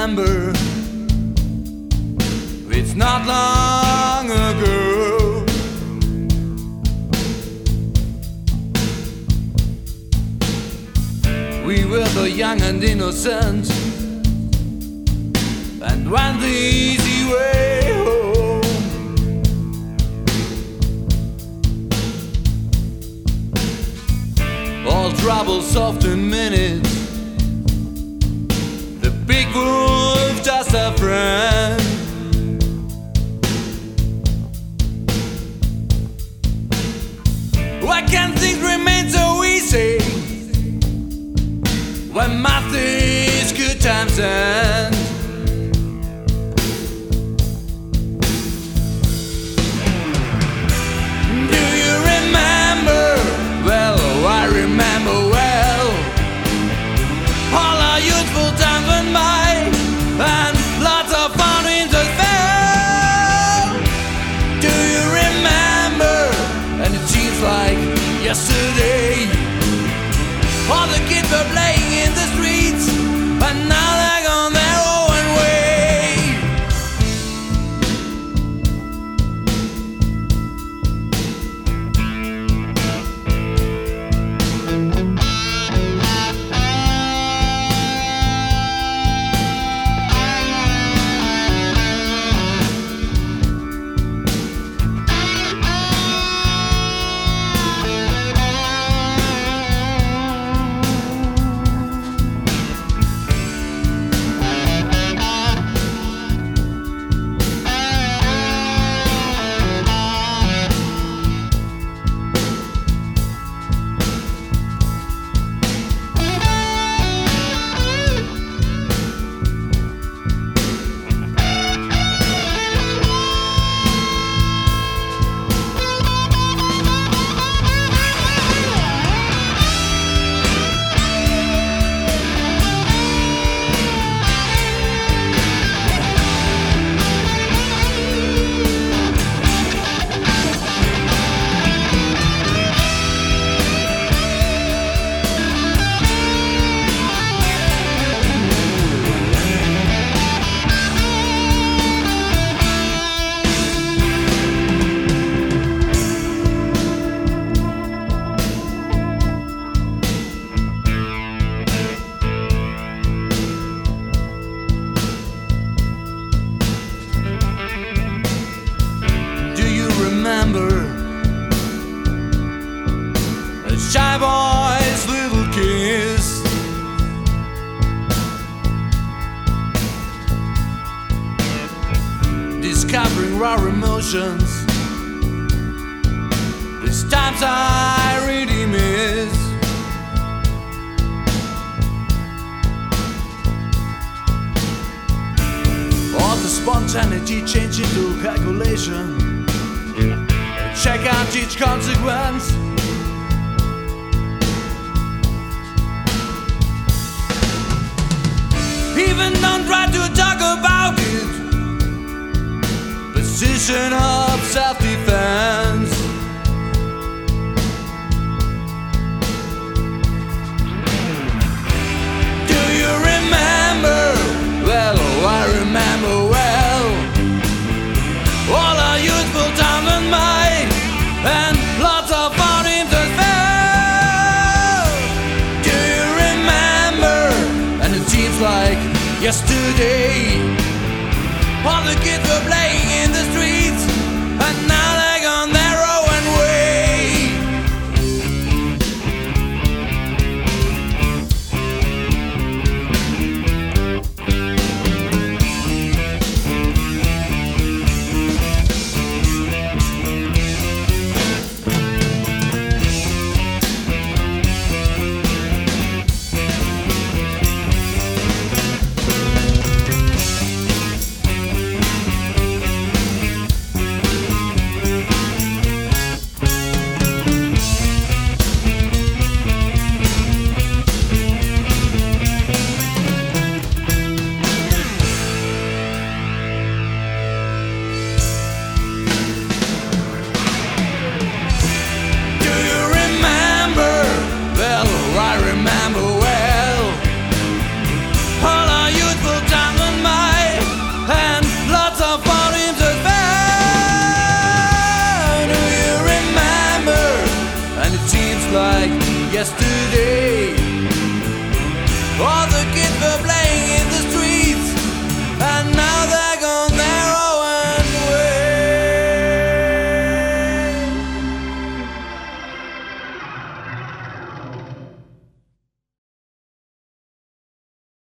remember? It's not long ago. We were the young and innocent and went the easy way home. All troubles solved in minutes. The big wolf just a friend. Why can't things remain so easy when math is good times end? Do you remember? Well, I remember well all our youthful times went by and lots of fun interest fell. Do you remember? And it seems like yesterday. All the kids were playing in the streets, and now they're on their own way. A shy boy's little kiss, discovering raw emotions. These times I really miss. All the spontaneity changed into calculation. Check out each consequence. Even don't try to talk about it. Position of self-defense. Do you remember? Well, I remember well all our youthful time and mine, and lots of fun interest fell. Do you remember? And it seems like yesterday all the kids were playing in the streets, and now yesterday.